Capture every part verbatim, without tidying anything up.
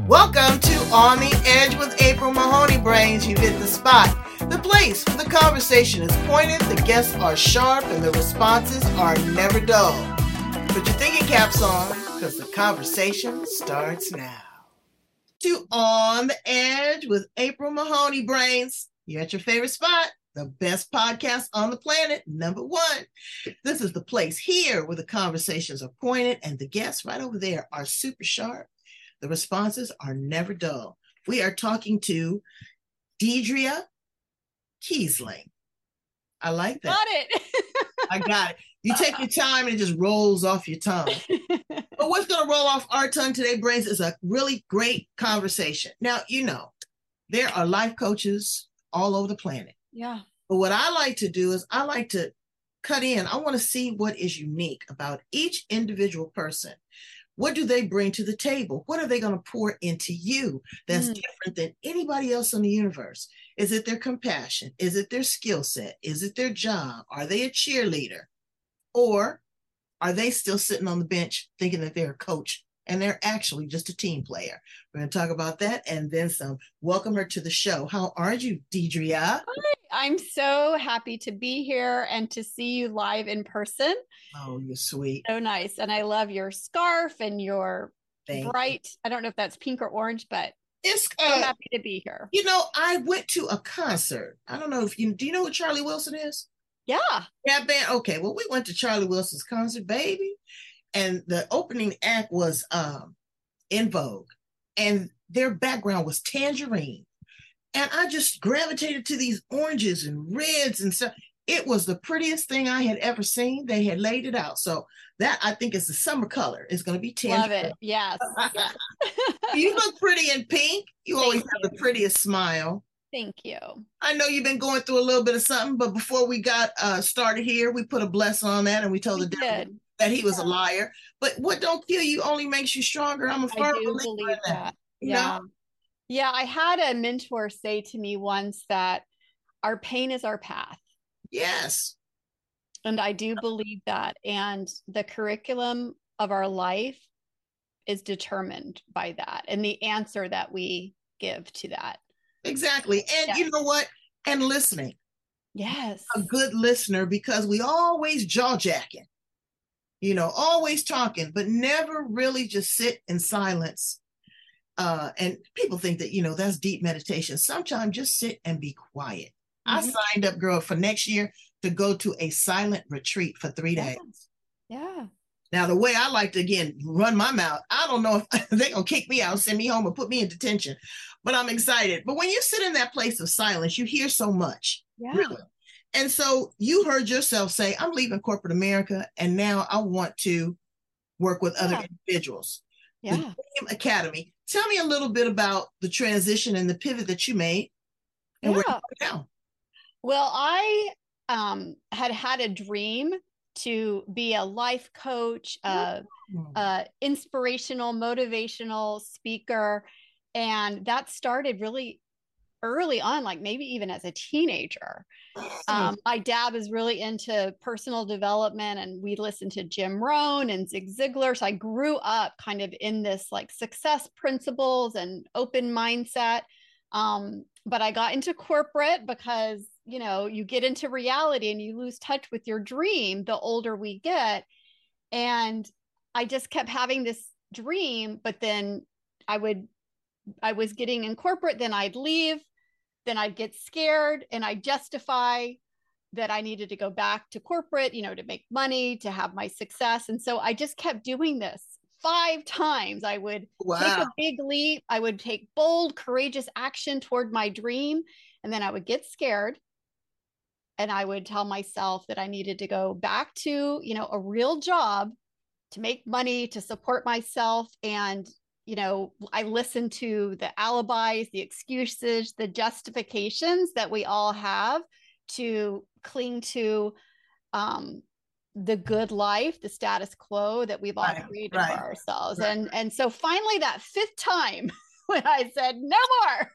Welcome to On the Edge with April Mahoney Brains. You've hit the spot. The place where the conversation is pointed, the guests are sharp, and the responses are never dull. Put your thinking caps on, because the conversation starts now. To On the Edge with April Mahoney Brains. You're at your favorite spot, the best podcast on the planet, number one. This is the place here where the conversations are pointed, and the guests right over there are super sharp. The responses are never dull. We are talking to Deidrea Kiesling. I like that. Got it. I got it. You take your time and it just rolls off your tongue. But what's going to roll off our tongue today, Brains, is a really great conversation. Now, you know, there are life coaches all over the planet. Yeah. But what I like to do is I like to cut in. I want to see what is unique about each individual person. What do they bring to the table? What are they going to pour into you that's mm. different than anybody else in the universe? Is it their compassion? Is it their skill set? Is it their job? Are they a cheerleader? Or are they still sitting on the bench thinking that they're a coach and they're actually just a team player? We're going to talk about that and then some. Welcome her to the show. How are you, Deidrea? Hi. I'm so happy to be here and to see you live in person. Oh, you're sweet. So nice. And I love your scarf and your Thank bright, you. I don't know if that's pink or orange, but it's uh, so uh, happy to be here. You know, I went to a concert. I don't know if you, do you know who Charlie Wilson is? Yeah. Yeah, band. Okay, well, we went to Charlie Wilson's concert, baby. And the opening act was um, En Vogue. And their background was Tangerine. And I just gravitated to these oranges and reds and stuff. It was the prettiest thing I had ever seen. They had laid it out. So that, I think, is the summer color. It's going to be tangerine. Love it. Yes. yes. You look pretty in pink. You Thank always you. have the prettiest smile. Thank you. I know you've been going through a little bit of something, but before we got uh, started here, we put a bless on that and we told we the devil did. that he was yeah. a liar. But what don't kill you only makes you stronger. I'm a firm I do believer believe in that. that. You yeah. know? Yeah. I had a mentor say to me once that our pain is our path. Yes. And I do believe that. And the curriculum of our life is determined by that and the answer that we give to that. Exactly. And yes. You know what? And listening. Yes. A good listener, because we always jaw jacking, you know, always talking, but never really just sit in silence. Uh, and people think that, you know, that's deep meditation. Sometimes just sit and be quiet. Mm-hmm. I signed up, girl, for next year to go to a silent retreat for three yeah. days. Yeah. Now, the way I like to, again, run my mouth, I don't know if they're going to kick me out, send me home, or put me in detention, but I'm excited. But when you sit in that place of silence, you hear so much. Yeah. Really. And so you heard yourself say, I'm leaving corporate America, and now I want to work with other yeah. individuals. Yeah. The Dream Academy. Tell me a little bit about the transition and the pivot that you made and yeah. where you are now. Well, I um, had had a dream to be a life coach, uh, mm-hmm. uh, inspirational, motivational speaker. And that started really early on, like maybe even as a teenager. Um, my dad was really into personal development and we listened to Jim Rohn and Zig Ziglar. So I grew up kind of in this like success principles and open mindset. Um, but I got into corporate because, you know, you get into reality and you lose touch with your dream the older we get. And I just kept having this dream, but then I would, I was getting in corporate, then I'd leave. Then I'd get scared and I'd justify that I needed to go back to corporate, you know, to make money, to have my success. And so I just kept doing this five times. I would wow. take a big leap. I would take bold, courageous action toward my dream. And then I would get scared. And I would tell myself that I needed to go back to, you know, a real job to make money, to support myself. And you know, I listened to the alibis, the excuses, the justifications that we all have to cling to um, the good life, the status quo that we've all right, created right, for ourselves. Right. And, and so finally that fifth time when I said, no more,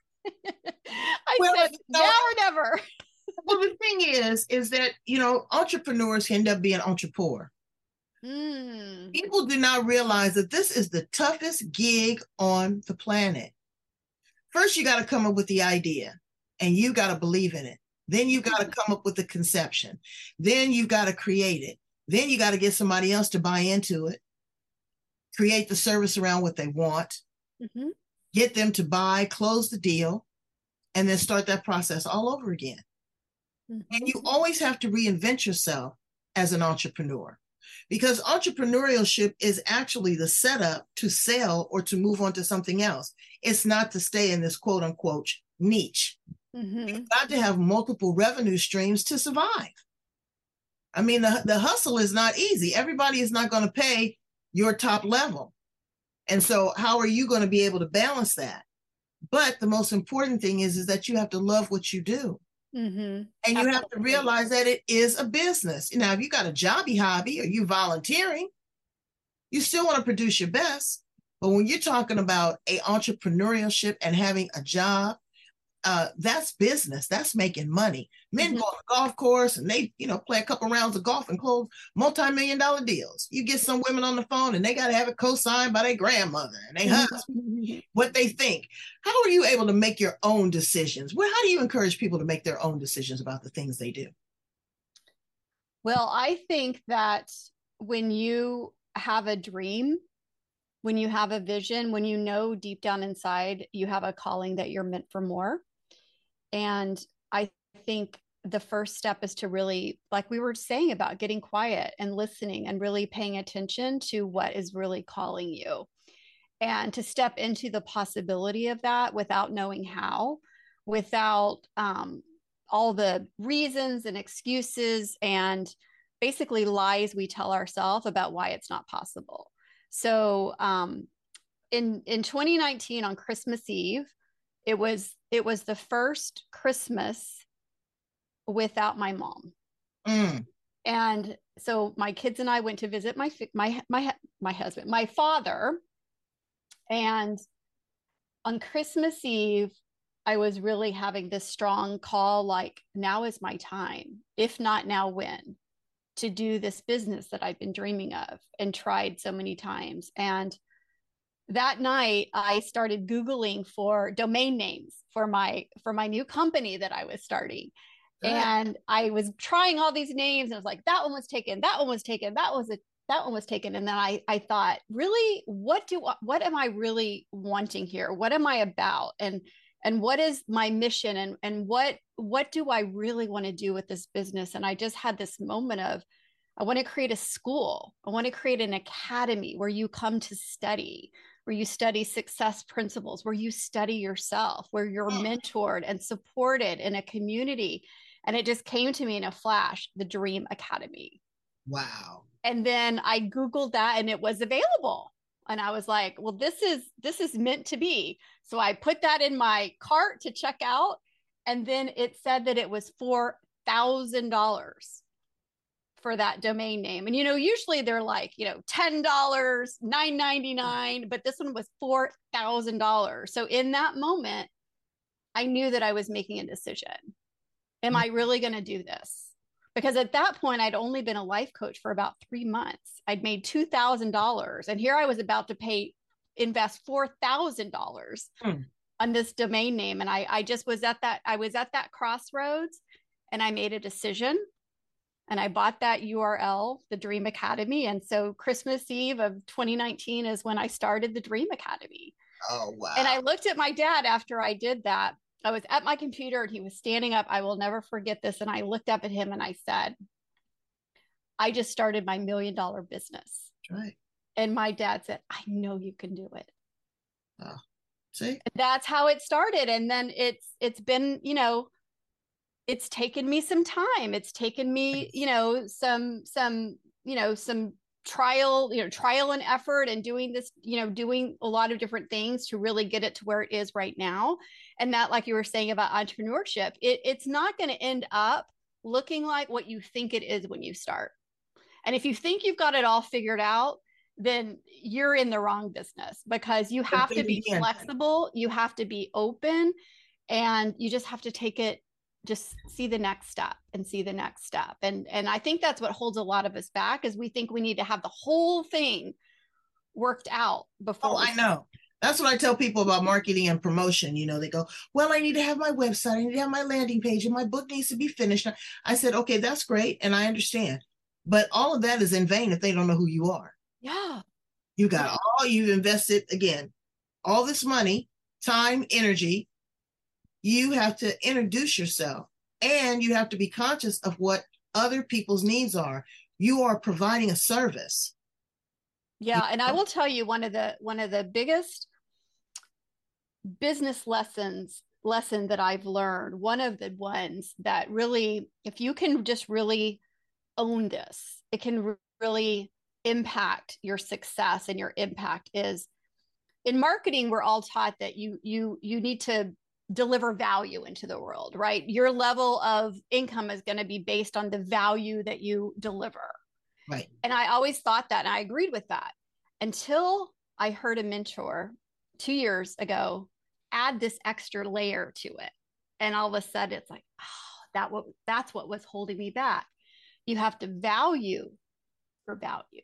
I well, said, no, now or never. Well, the thing is, is that, you know, entrepreneurs end up being entrepreneur. Mm. People do not realize that this is the toughest gig on the planet. First, you got to come up with the idea and you got to believe in it. Then you got to come up with the conception. Then you got to create it. Then you got to get somebody else to buy into it, create the service around what they want, mm-hmm. get them to buy, close the deal, and then start that process all over again. Mm-hmm. And you always have to reinvent yourself as an entrepreneur, because entrepreneurship is actually the setup to sell or to move on to something else. It's not to stay in this quote unquote niche. Mm-hmm. You've got to have multiple revenue streams to survive. I mean, the, the hustle is not easy. Everybody is not going to pay your top level. And so how are you going to be able to balance that? But the most important thing is, is that you have to love what you do. Mm-hmm. And you Absolutely. Have to realize that it is a business. Now, if you got a jobby hobby or you volunteering, you still want to produce your best. But when you're talking about a entrepreneurship and having a job, uh, that's business. That's making money. Men mm-hmm. go on the golf course and they, you know, play a couple rounds of golf and close multi-million dollar deals. You get some women on the phone and they got to have it co-signed by their grandmother and their mm-hmm. husband, what they think. How are you able to make your own decisions? Well, how do you encourage people to make their own decisions about the things they do? Well, I think that when you have a dream, when you have a vision, when you know deep down inside you have a calling that you're meant for more. And I think the first step is to really, like we were saying about getting quiet and listening and really paying attention to what is really calling you, and to step into the possibility of that without knowing how, without um, all the reasons and excuses and basically lies we tell ourselves about why it's not possible. So um, in, in twenty nineteen on Christmas Eve, it was, it was the first Christmas without my mom. Mm. And so my kids and I went to visit my, my, my, my husband, my father. And on Christmas Eve, I was really having this strong call, like, now is my time. If not now, when? To do this business that I've been dreaming of and tried so many times. And that night I started Googling for domain names for my, for my new company that I was starting. Yeah. And I was trying all these names and I was like, that one was taken, that one was taken, that was a, that one was taken. And then I, I thought, really, what do, what am I really wanting here? What am I about? And, and what is my mission? And, and what, what do I really want to do with this business? And I just had this moment of, I want to create a school. I want to create an academy where you come to study, where you study success principles, where you study yourself, where you're mentored and supported in a community. And it just came to me in a flash, the Dream Academy. Wow. And then I Googled that and it was available. And I was like, well, this is, this is meant to be. So I put that in my cart to check out. And then it said that it was four thousand dollars for that domain name. And, you know, usually they're like, you know, ten dollars, nine ninety-nine, but this one was four thousand dollars. So in that moment, I knew that I was making a decision. Am I really going to do this? Because at that point, I'd only been a life coach for about three months. I'd made two thousand dollars. And here I was about to pay, invest four thousand dollars mm. on this domain name. And I, I just was at that, I was at that crossroads and I made a decision and I bought that U R L, the Dream Academy. And so Christmas Eve of twenty nineteen is when I started the Dream Academy. Oh, wow. And I looked at my dad after I did that. I was at my computer and he was standing up. I will never forget this. And I looked up at him and I said, I just started my million dollar business. That's right. And my dad said, I know you can do it. Oh, see? And that's how it started. And then it's, it's been, you know, it's taken me some time. It's taken me, you know, some, some, you know, some trial, you know, trial and effort and doing this, you know, doing a lot of different things to really get it to where it is right now. And that, like you were saying about entrepreneurship, it, it's not going to end up looking like what you think it is when you start. And if you think you've got it all figured out, then you're in the wrong business, because you have to be flexible. You have to be open, and you just have to take it just see the next step and see the next step. And and I think that's what holds a lot of us back, is we think we need to have the whole thing worked out before. Oh, I know. That's what I tell people about marketing and promotion. You know, they go, well, I need to have my website, I need to have my landing page, and my book needs to be finished. I said, okay, that's great. And I understand. But all of that is in vain if they don't know who you are. Yeah. You got yeah. all you've invested, again, all this money, time, energy. You have to introduce yourself, and you have to be conscious of what other people's needs are. You are providing a service. Yeah. And I will tell you, one of the, one of the biggest business lessons, lesson that I've learned, one of the ones that really, if you can just really own this, it can really impact your success and your impact, is in marketing, we're all taught that you, you, you need to deliver value into the world, right? Your level of income is going to be based on the value that you deliver. Right. And I always thought that, and I agreed with that, until I heard a mentor two years ago add this extra layer to it. And all of a sudden it's like, oh, that what that's what was holding me back. You have to value for value.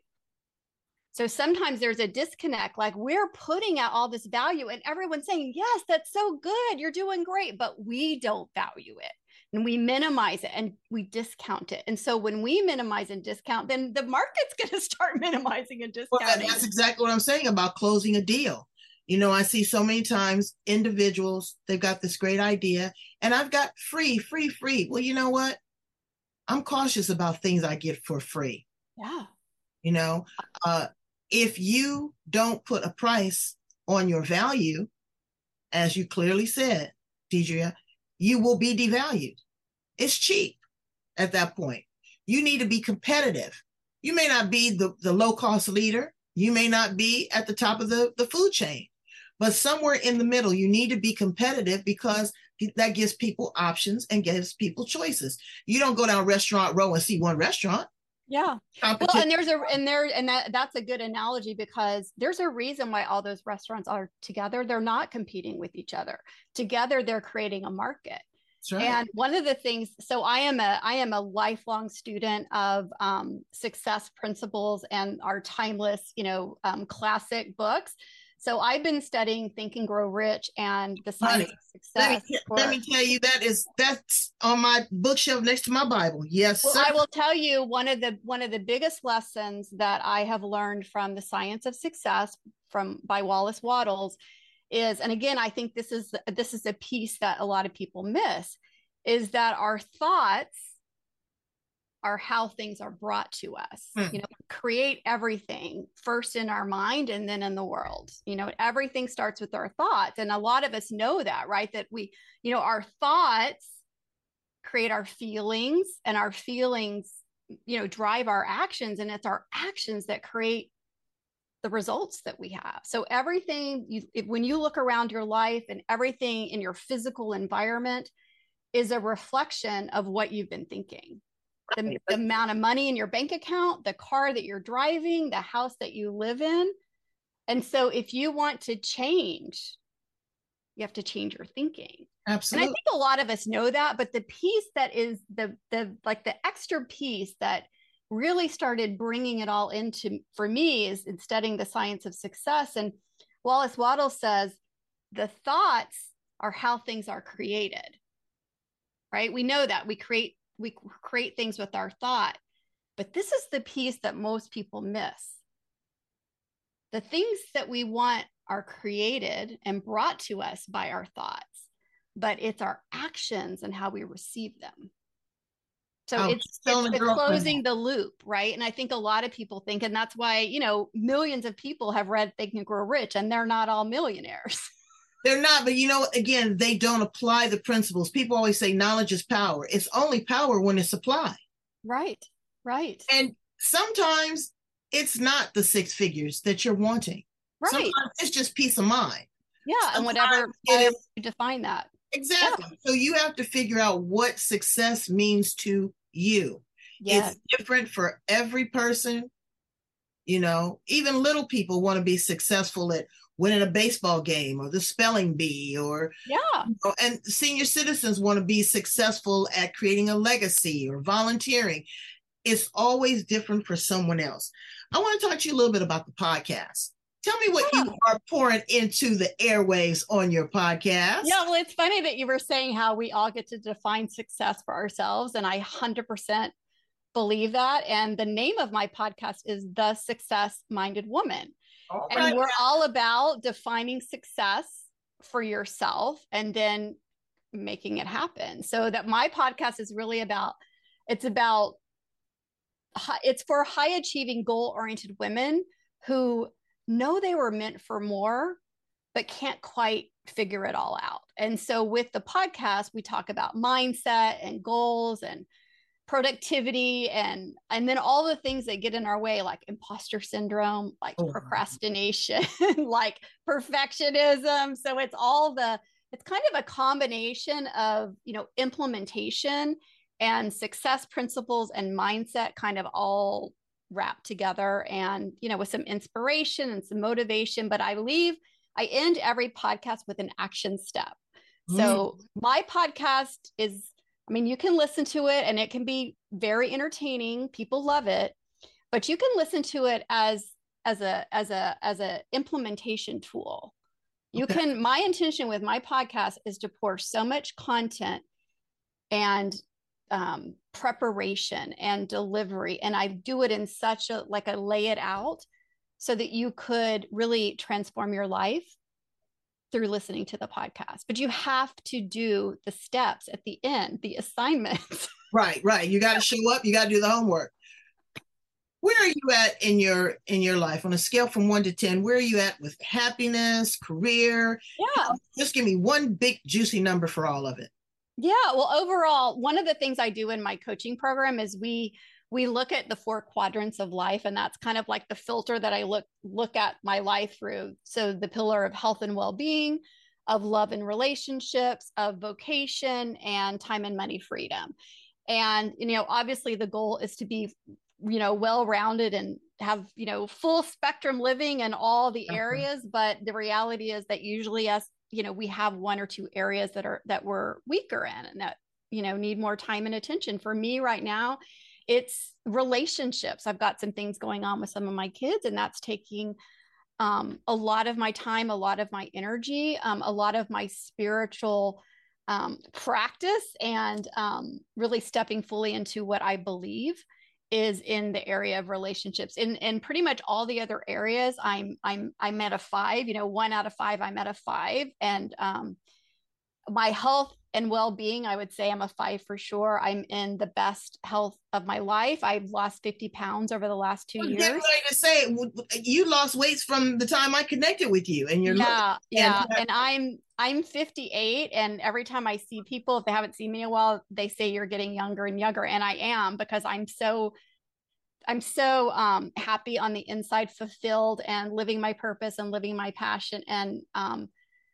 So sometimes there's a disconnect, like we're putting out all this value and everyone's saying, yes, that's so good, you're doing great, but we don't value it. And we minimize it and we discount it. And so when we minimize and discount, then the market's going to start minimizing and discounting. Well, that's exactly what I'm saying about closing a deal. You know, I see so many times individuals, they've got this great idea and I've got free, free, free. Well, you know what? I'm cautious about things I get for free. Yeah. You know, uh, if you don't put a price on your value, as you clearly said, Deidre, you will be devalued. It's cheap at that point. You need to be competitive. You may not be the, the low-cost leader. You may not be at the top of the, the food chain, but somewhere in the middle, you need to be competitive, because that gives people options and gives people choices. You don't go down Restaurant Row and see one restaurant. Yeah. Well, and there's a, and there, and that, that's a good analogy, because there's a reason why all those restaurants are together. They're not competing with each other. Together, they're creating a market. Right. And one of the things, so I am a, I am a lifelong student of um, success principles and our timeless, you know, um, classic books. So I've been studying Think and Grow Rich and the Science Honey, of Success. Let me, for, let me tell you, that is that's on my bookshelf next to my Bible. Yes, well, sir. I will tell you, one of the one of the biggest lessons that I have learned from the Science of Success from by Wallace Wattles is, and again, I think this is this is a piece that a lot of people miss, is that our thoughts are how things are brought to us. Hmm. You know, create everything first in our mind and then in the world. You know, everything starts with our thoughts. And a lot of us know that, right? That we, you know, our thoughts create our feelings, and our feelings, you know, drive our actions, and it's our actions that create the results that we have. So everything you, if, when you look around your life, and everything in your physical environment is a reflection of what you've been thinking. The, the amount of money in your bank account, the car that you're driving, the house that you live in. And so if you want to change, you have to change your thinking. Absolutely. And I think a lot of us know that, but the piece that is the, the, like the extra piece that really started bringing it all into, for me, is in studying the Science of Success. And Wallace Wattles says, the thoughts are how things are created, right? We know that we create We create things with our thought, but this is the piece that most people miss. The things that we want are created and brought to us by our thoughts, but it's our actions and how we receive them. So oh, it's, it's the closing the loop, right? And I think a lot of people think, and that's why, you know, millions of people have read Think and Grow Rich, and they're not all millionaires. They're not, but you know, again, they don't apply the principles. People always say knowledge is power. It's only power when it's applied. Right, right. And sometimes it's not the six figures that you're wanting. Right. Sometimes it's just peace of mind. Yeah, sometimes and whatever, whatever you define that. Exactly. Yeah. So you have to figure out what success means to you. Yes. It's different for every person. You know, even little people want to be successful at winning a baseball game or the spelling bee, or yeah. You know, and senior citizens want to be successful at creating a legacy or volunteering. It's always different for someone else. I want to talk to you a little bit about the podcast. Tell me what yeah. you are pouring into the airwaves on your podcast. Yeah, well, it's funny that you were saying how we all get to define success for ourselves. And I one hundred percent believe that. And the name of my podcast is The Success Minded Woman. All and right. we're all about defining success for yourself and then making it happen. So that my podcast is really about, it's about, it's for high achieving, goal oriented women who know they were meant for more, but can't quite figure it all out. And so with the podcast, we talk about mindset and goals and productivity and and then all the things that get in our way, like imposter syndrome, like oh. procrastination, like perfectionism. So it's all the, it's kind of a combination of, you know, implementation and success principles and mindset kind of all wrapped together, and, you know, with some inspiration and some motivation. But I leave, I end every podcast with an action step. Mm. So my podcast is, I mean, you can listen to it and it can be very entertaining. People love it, but you can listen to it as, as a, as a, as a implementation tool. You okay. can, my intention with my podcast is to pour so much content and um, preparation and delivery. And I do it in such a, like I lay it out so that you could really transform your life through listening to the podcast. But you have to do the steps at the end, the assignments. Right, right. You got to show up. You got to do the homework. Where are you at in your in your life on a scale from one to ten? Where are you at with happiness, career? Yeah. Just give me one big juicy number for all of it. Yeah. Well, overall, one of the things I do in my coaching program is we we look at the four quadrants of life, and that's kind of like the filter that I look look at my life through. So the pillar of health and well-being, of love and relationships, of vocation, and time and money freedom. And, you know, obviously the goal is to be, you know, well-rounded and have, you know, full spectrum living in all the areas. Uh-huh. But the reality is that usually us, you know, we have one or two areas that are, that we're weaker in and that, you know, need more time and attention. For me right now, it's relationships. I've got some things going on with some of my kids, and that's taking um, a lot of my time, a lot of my energy, um, a lot of my spiritual um, practice, and um, really stepping fully into what I believe is in the area of relationships. In in pretty much all the other areas, I'm I'm I'm at a five. You know, one out of five, I'm at a five, and um, my health and well-being, I would say I'm a five for sure. I'm in the best health of my life. I've lost fifty pounds over the last two years. I'm ready to say you lost weight from the time I connected with you, and you're yeah, looking, yeah. And, and I'm I'm fifty-eight, and every time I see people, if they haven't seen me in a while, they say you're getting younger and younger, and I am, because I'm so I'm so um, happy on the inside, fulfilled, and living my purpose and living my passion, and um,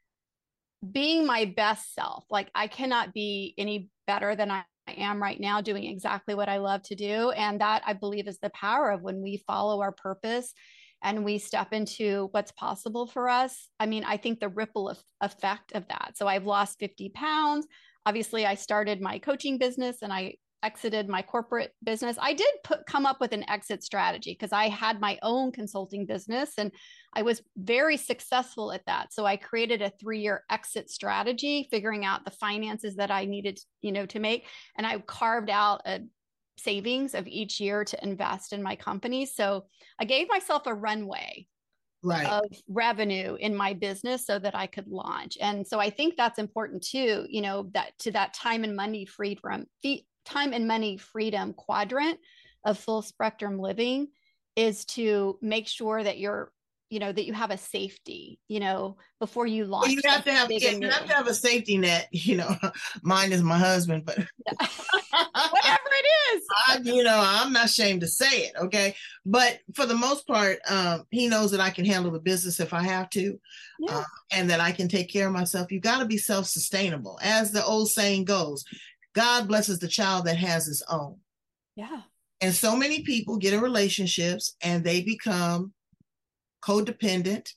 being my best self. Like I cannot be any better than I am right now, doing exactly what I love to do. And that, I believe, is the power of when we follow our purpose and we step into what's possible for us. I mean, I think the ripple of, effect of that. So I've lost fifty pounds. Obviously, I started my coaching business and I exited my corporate business. I did put, come up with an exit strategy because I had my own consulting business and I was very successful at that. So I created a three-year exit strategy, figuring out the finances that I needed, you know, to make. And I carved out a savings of each year to invest in my company. So I gave myself a runway right. of revenue in my business so that I could launch. And so I think that's important too, you know, that to that time and money freedom, time and money freedom quadrant of full spectrum living is to make sure that you're, you know, that you have a safety, you know, before you launch. Well, you have to have, yeah, you have to have a safety net, you know, mine is my husband, but whatever it is, I, you know, I'm not ashamed to say it. Okay. But for the most part, um, he knows that I can handle the business if I have to, yeah. uh, and that I can take care of myself. You got to be self-sustainable. As the old saying goes, God blesses the child that has his own. Yeah. And so many people get in relationships and they become codependent,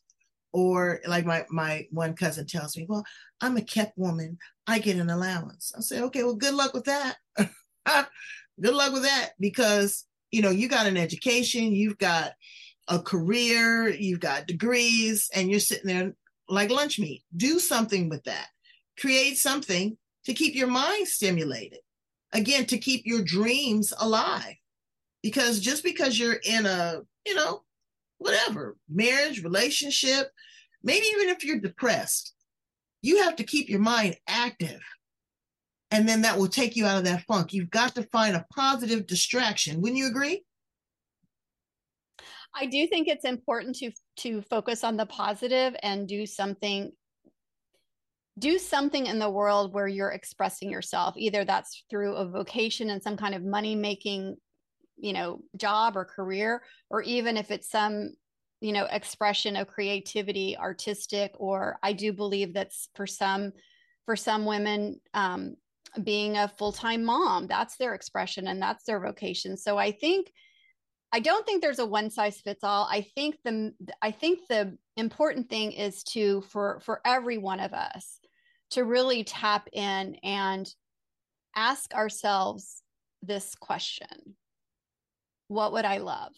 Or like my my one cousin tells me, well, I'm a kept woman. I get an allowance. I say, okay, well, good luck with that. Good luck with that, because you know you got an education, you've got a career, you've got degrees, and you're sitting there like lunch meat. Do something with that. Create something to keep your mind stimulated. Again, to keep your dreams alive. Because just because you're in a, you know, whatever, marriage, relationship, maybe even if you're depressed, you have to keep your mind active. And then that will take you out of that funk. You've got to find a positive distraction. Wouldn't you agree? I do think it's important to to focus on the positive and do something do something in the world where you're expressing yourself. Either that's through a vocation and some kind of money making, you know, job or career, or even if it's some, you know, expression of creativity, artistic, or I do believe that's for some for some women, um, being a full-time mom, that's their expression and that's their vocation. So I think I don't think there's a one size fits all. I think the I think the important thing is to for for every one of us to really tap in and ask ourselves this question. What would I love?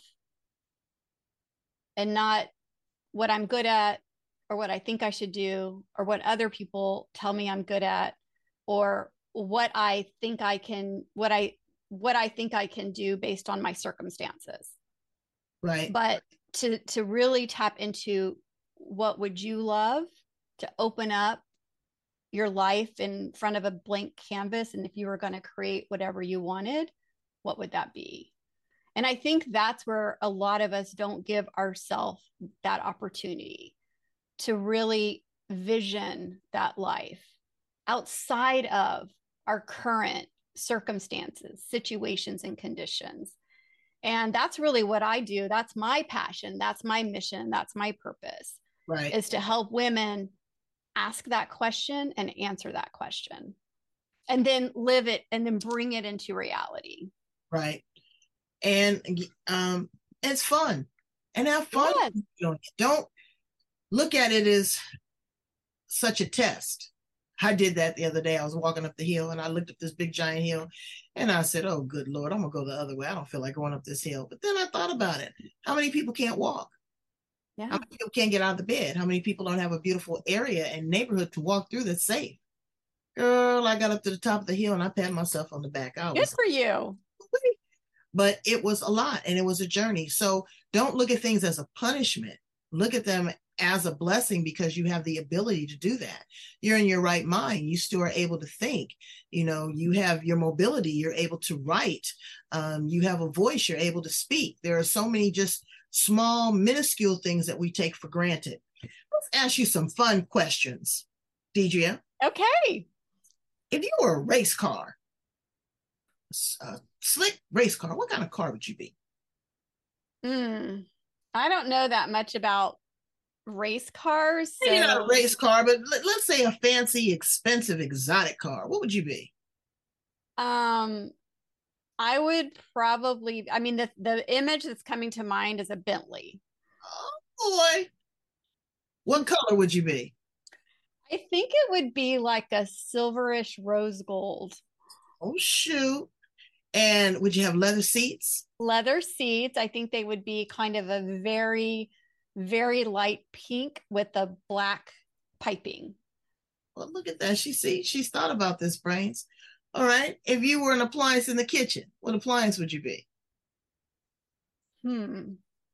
And not what I'm good at or what I think I should do or what other people tell me I'm good at or what I think I can what I what I think I can do based on my circumstances. Right. But to to really tap into what would you love, to open up your life in front of a blank canvas, and if you were going to create whatever you wanted, what would that be? And I think that's where a lot of us don't give ourselves that opportunity to really vision that life outside of our current circumstances, situations, and conditions. And that's really what I do. That's my passion. That's my mission. That's my purpose. Right. Is to help women ask that question and answer that question. And then live it and then bring it into reality. Right. And um, it's fun. And have fun. Yes. Don't look at it as such a test. I did that the other day. I was walking up the hill and I looked up this big giant hill and I said, oh, good Lord, I'm going to go the other way. I don't feel like going up this hill. But then I thought about it. How many people can't walk? Yeah. How many people can't get out of the bed? How many people don't have a beautiful area and neighborhood to walk through that's safe? Girl, I got up to the top of the hill and I pat myself on the back. I was, good for you. But it was a lot and it was a journey. So don't look at things as a punishment. Look at them as a blessing because you have the ability to do that. You're in your right mind. You still are able to think. You know, you have your mobility. You're able to write. Um, you have a voice. You're able to speak. There are so many just small, minuscule things that we take for granted. Let's ask you some fun questions, Deidre. Okay. If you were a race car, a slick race car, what kind of car would you be? Hmm. I don't know that much about race cars. So... Maybe not a race car, but let, let's say a fancy, expensive, exotic car. What would you be? Um, I would probably, I mean, the, the image that's coming to mind is a Bentley. Oh, boy. What color would you be? I think it would be like a silverish rose gold. Oh, shoot. And would you have leather seats? Leather seats. I think they would be kind of a very, very light pink with the black piping. Well, look at that. She see, she's thought about this, Brains. All right. If you were an appliance in the kitchen, what appliance would you be? Hmm.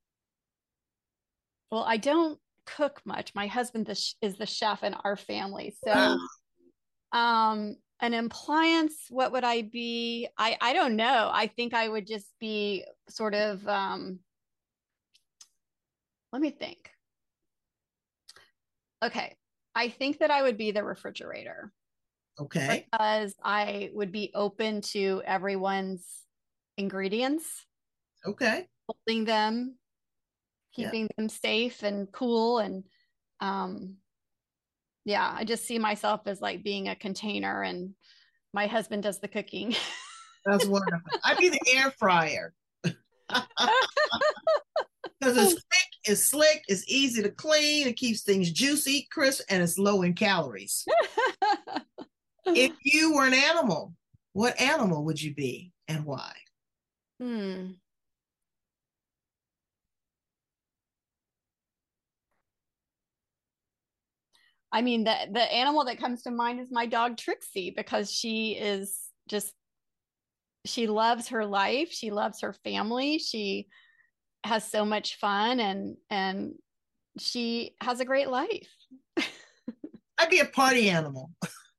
Well, I don't cook much. My husband is the chef in our family. So, wow. um, an appliance, what would I be? I, I don't know. I think I would just be sort of, um, let me think. Okay. I think that I would be the refrigerator. Okay. Because I would be open to everyone's ingredients. Okay. Holding them, keeping yeah. them safe and cool. And, um, yeah, I just see myself as like being a container and my husband does the cooking. That's wonderful. I'd be the air fryer. Because it's quick it's slick, it's easy to clean, it keeps things juicy, crisp, and it's low in calories. If you were an animal, what animal would you be and why? Hmm. I mean, the the animal that comes to mind is my dog Trixie, because she is just, she loves her life, she loves her family, she has so much fun, and and she has a great life. I'd be a party animal.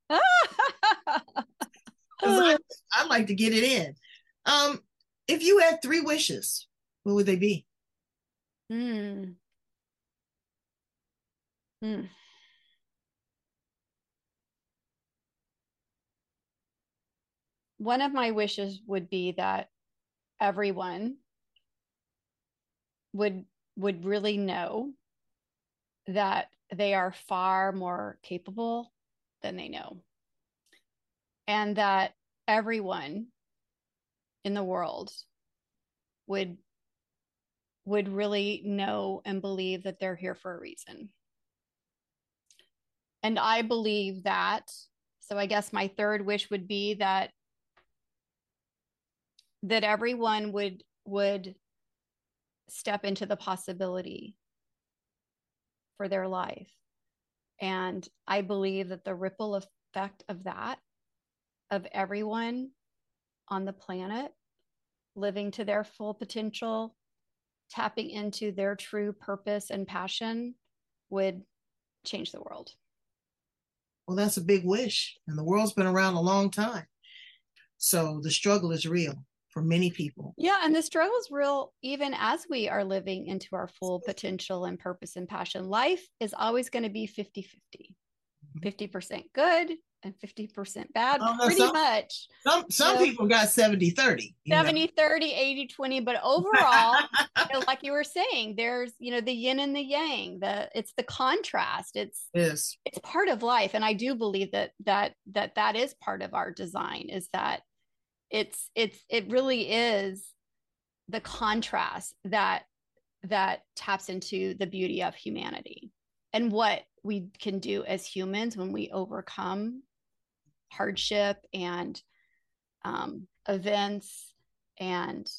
I, I'd like to get it in. Um, if you had three wishes, what would they be? Hmm. Hmm. One of my wishes would be that everyone would would really know that they are far more capable than they know, and that everyone in the world would would really know and believe that they're here for a reason. And I believe that. So I guess my third wish would be that that everyone would would step into the possibility for their life. And I believe that the ripple effect of that, of everyone on the planet living to their full potential, tapping into their true purpose and passion, would change the world. Well, that's a big wish, and the world's been around a long time. So the struggle is real for many people. Yeah, and the struggle is real even as we are living into our full potential and purpose and passion. Life is always going to be fifty fifty, fifty percent good and fifty percent bad, Oh, no, pretty some, much. some, some You know, people got seventy thirty. seventy thirty, eighty twenty, but overall, you know, like you were saying, there's, you know, the yin and the yang, the it's the contrast. It's Yes. it's part of life. And I do believe that that that that is part of our design, is that it's it's it really is the contrast that that taps into the beauty of humanity and what we can do as humans when we overcome hardship and um, events, and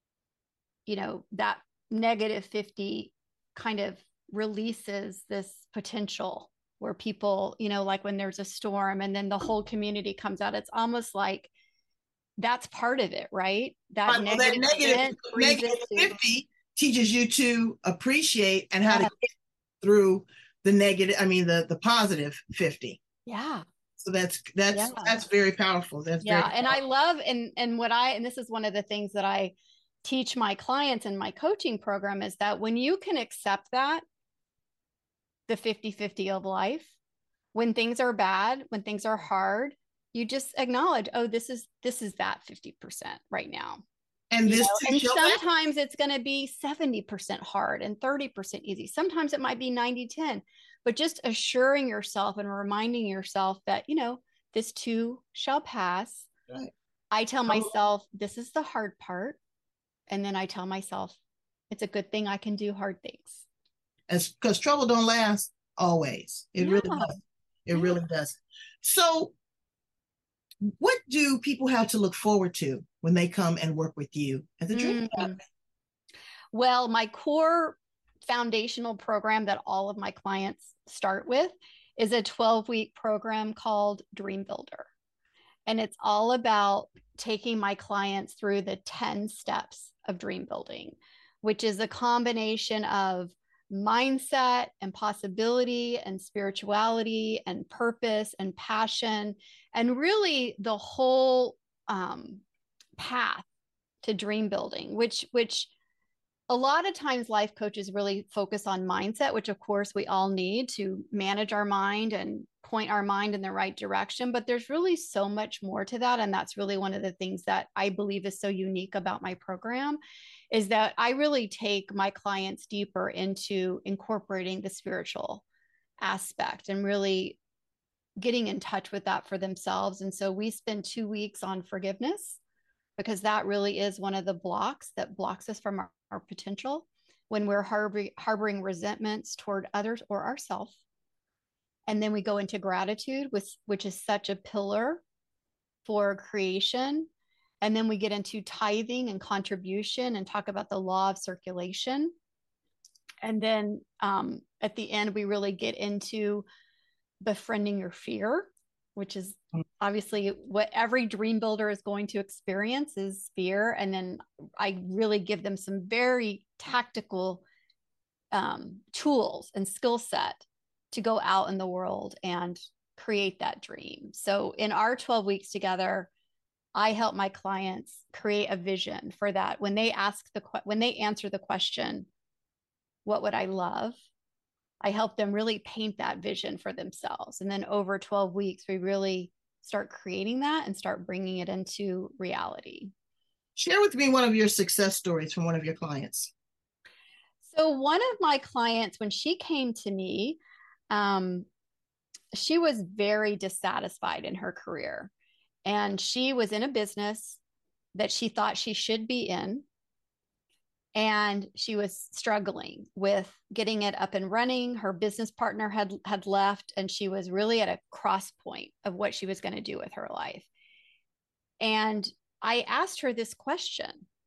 you know that negative fifty kind of releases this potential where people, you know, like when there's a storm and then the whole community comes out, it's almost like that's part of it, right? That Right, well, that negative negative, negative fifty teaches you to appreciate and how yeah. to get through the negative, I mean, the, the positive fifty. Yeah. So that's, that's, yeah. that's very powerful. That's yeah. Very and powerful. I love, and, and what I, and this is one of the things that I teach my clients in my coaching program, is that when you can accept that, the fifty fifty of life, when things are bad, when things are hard, you just acknowledge, oh, this is, this is that fifty percent right now. And you this know? And sometimes it's going to be seventy percent hard and thirty percent easy. Sometimes it might be ninety ten, but just assuring yourself and reminding yourself that, you know, this too shall pass. Right. I tell myself, this is the hard part. And then I tell myself, it's a good thing I can do hard things. As because trouble don't last always. It yeah. really does. It yeah. really does. So what do people have to look forward to when they come and work with you at the Dream Lab? Mm-hmm. Well, my core foundational program that all of my clients start with is a twelve week program called Dream Builder. And it's all about taking my clients through the ten steps of dream building, which is a combination of mindset and possibility and spirituality and purpose and passion, and really the whole um, path to dream building, which, which a lot of times life coaches really focus on mindset, which of course we all need to manage our mind and point our mind in the right direction. But there's really so much more to that. And that's really one of the things that I believe is so unique about my program, is that I really take my clients deeper into incorporating the spiritual aspect and really getting in touch with that for themselves. And so we spend two weeks on forgiveness, because that really is one of the blocks that blocks us from our, our potential. when we're harboring, harboring resentments toward others or ourselves. And then we go into gratitude, which, which is such a pillar for creation. And then we get into tithing and contribution and talk about the law of circulation. And then um, at the end, we really get into befriending your fear, which is obviously what every dream builder is going to experience is fear. And then I really give them some very tactical um, tools and skill set to go out in the world and create that dream. So in our twelve weeks together, I help my clients create a vision for that. When they ask the, when they answer the question, what would I love? I help them really paint that vision for themselves. And then over twelve weeks, we really start creating that and start bringing it into reality. Share with me one of your success stories from one of your clients. So one of my clients, when she came to me, um, she was very dissatisfied in her career. And she was in a business that she thought she should be in. And she was struggling with getting it up and running. Her business partner had, had left, and she was really at a cross point of what she was going to do with her life. And I asked her this question: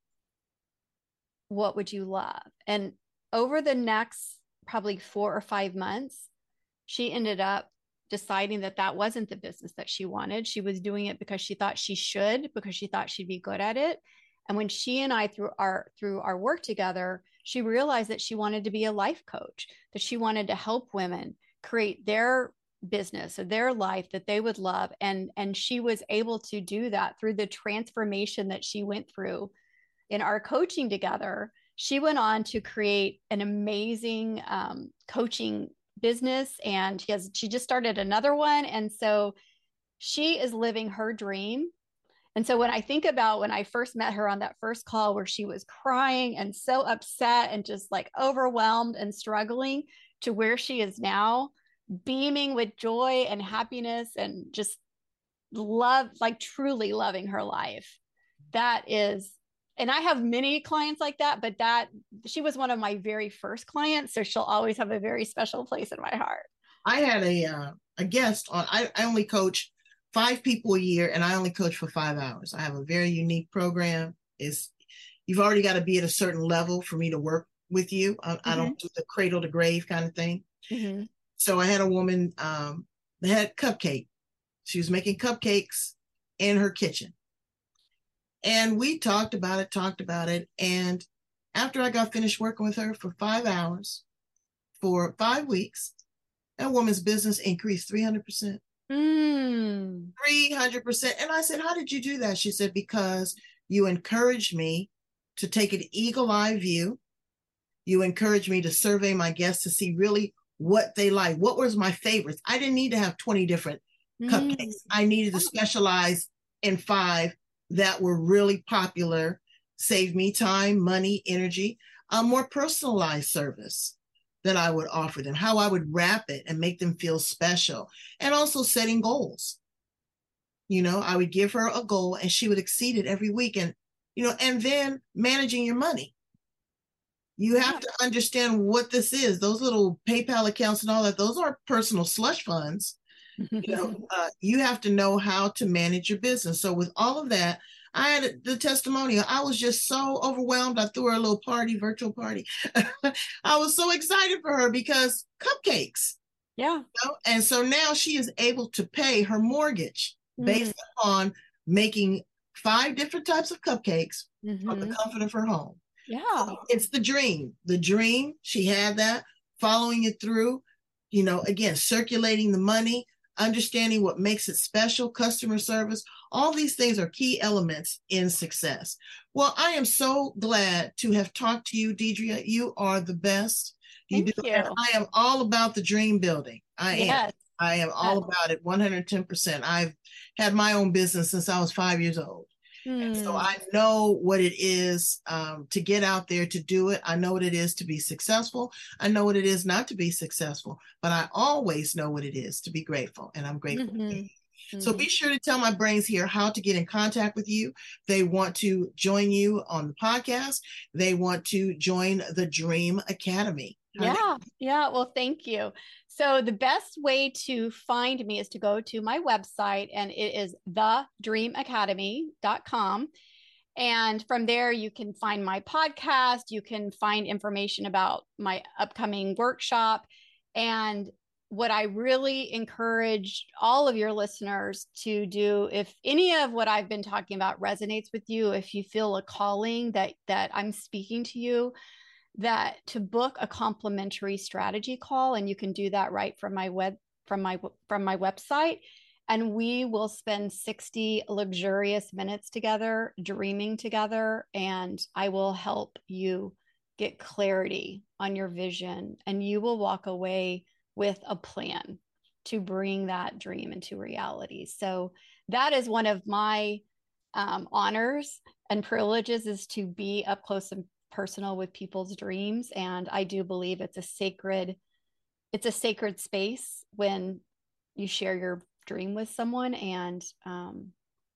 what would you love? And over the next probably four or five months, she ended up deciding that that wasn't the business that she wanted. She was doing it because she thought she should, because she thought she'd be good at it. And when she and I, through our through our work together, she realized that she wanted to be a life coach, that she wanted to help women create their business or their life that they would love. And, and she was able to do that through the transformation that she went through in our coaching together. She went on to create an amazing um, coaching business, and she has, she just started another one. And so she is living her dream. And so when I think about when I first met her on that first call where she was crying and so upset and just like overwhelmed and struggling, to where she is now, beaming with joy and happiness and just love, like truly loving her life. That is, and I have many clients like that, but that she was one of my very first clients. So she'll always have a very special place in my heart. I had a, uh, a guest on, I, I only coach five people a year, and I only coach for five hours. I have a very unique program. Is you've already got to be at a certain level for me to work with you. I, mm-hmm. I don't do the cradle to grave kind of thing. Mm-hmm. So I had a woman um, that had cupcake. She was making cupcakes in her kitchen. And we talked about it, talked about it. And after I got finished working with her for five hours, for five weeks, that woman's business increased three hundred percent. Mm. three hundred percent. And I said, how did you do that? She said, because you encouraged me to take an eagle eye view. You encouraged me to survey my guests to see really what they like. What was my favorites? I didn't need to have twenty different mm. cupcakes. I needed to specialize in five that were really popular, save me time, money, energy, a more personalized service that I would offer them, how I would wrap it and make them feel special, and also setting goals. You know, I would give her a goal and she would exceed it every week. And, you know, and then managing your money. You have to understand what this is. Those little PayPal accounts and all that, those are personal slush funds. You know, uh, you have to know how to manage your business. So with all of that, I had the testimonial. I was just so overwhelmed. I threw her a little party, virtual party. I was so excited for her because cupcakes. Yeah. You know? And so now she is able to pay her mortgage mm. based on making five different types of cupcakes mm-hmm. from the comfort of her home. Yeah. So it's the dream. The dream, she had that, following it through, you know, again, circulating the money, understanding what makes it special, customer service. All these things are key elements in success. Well, I am so glad to have talked to you, Deidre. You are the best. You Thank do. you. And I am all about the dream building. I yes. am. I am all yes. about it one hundred ten percent. I've had my own business since I was five years old. Mm. So I know what it is um, to get out there to do it. I know what it is to be successful. I know what it is not to be successful, but I always know what it is to be grateful. And I'm grateful. Mm-hmm. Mm-hmm. So be sure to tell my brains here how to get in contact with you. They want to join you on the podcast. They want to join the Dream Academy. Yeah, yeah. Well, thank you. So the best way to find me is to go to my website, and it is the dream academy dot com. And from there, you can find my podcast. You can find information about my upcoming workshop. And what I really encourage all of your listeners to do, if any of what I've been talking about resonates with you, if you feel a calling that that I'm speaking to you, that to book a complimentary strategy call, and you can do that right from my web from my from my website. And we will spend sixty luxurious minutes together, dreaming together, and I will help you get clarity on your vision, and you will walk away with a plan to bring that dream into reality. So that is one of my um, honors and privileges, is to be up close and personal with people's dreams. And I do believe it's a sacred, it's a sacred space when you share your dream with someone. And um,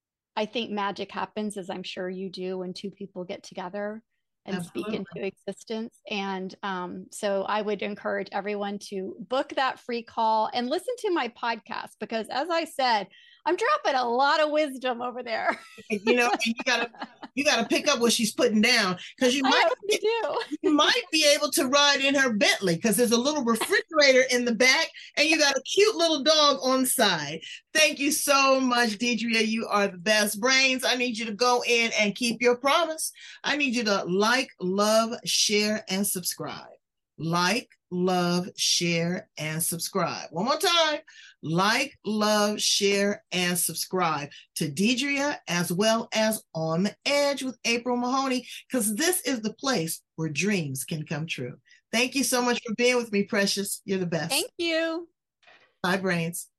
I think magic happens, as I'm sure you do, when two people get together and Absolutely. Speak into existence. And um, so I would encourage everyone to book that free call and listen to my podcast, because as I said, I'm dropping a lot of wisdom over there. You know, you gotta you gotta pick up what she's putting down, because you might you, do. you might be able to ride in her Bentley, because there's a little refrigerator in the back, and you got a cute little dog on the side. Thank you so much, Deidria. You are the best. Brains, I need you to go in and keep your promise. I need you to like, love, share, and subscribe. Like, love, share, and subscribe. One more time. Like, love, share, and subscribe to Deidria, as well as On the Edge with April Mahoney, because this is the place where dreams can come true. Thank you so much for being with me, Precious. You're the best. Thank you. Bye, Brains.